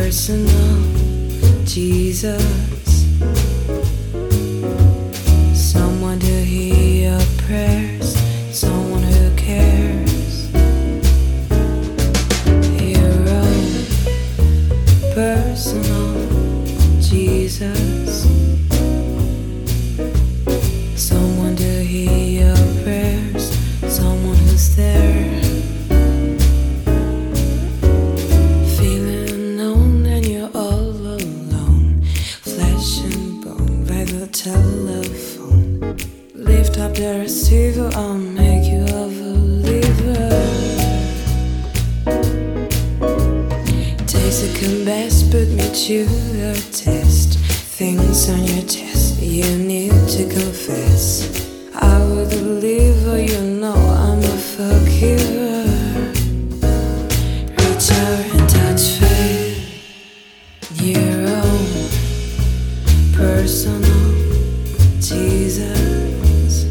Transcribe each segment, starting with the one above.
personal Jesus, someone to hear your prayers, someone who cares, your own personal Jesus, someone to hear your prayers, someone who's there. Telephone, lift up the receiver, I'll make you a believer. Takes a compass, put me to the test. Things on your chest, you need to confess. I will deliver, you know I'm a forgiver. Reach out and touch faith, your own personal Jesus,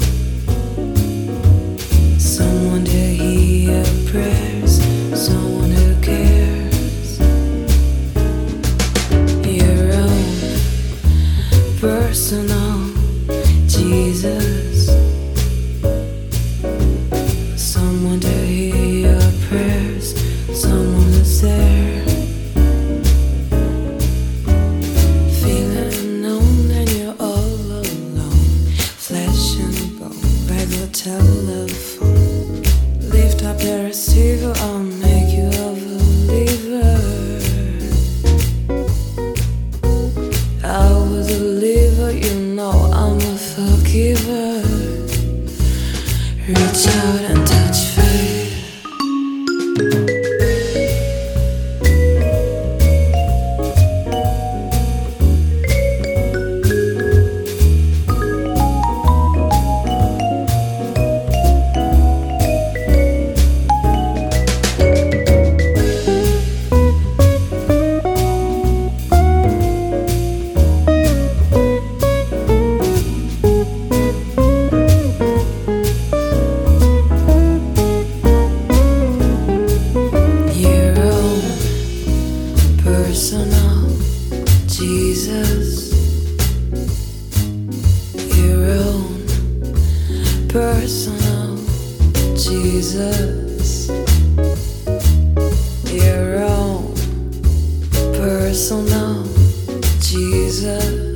someone to hear your prayers, someone who cares, your own personal Jesus, someone to hear your prayers, someone who's there. Telephone, lift up the receiver, I'll make you a believer. I will deliver, you know I'm a forgiver. Reach out and touch faith. Personal Jesus, your own personal Jesus, your own personal Jesus.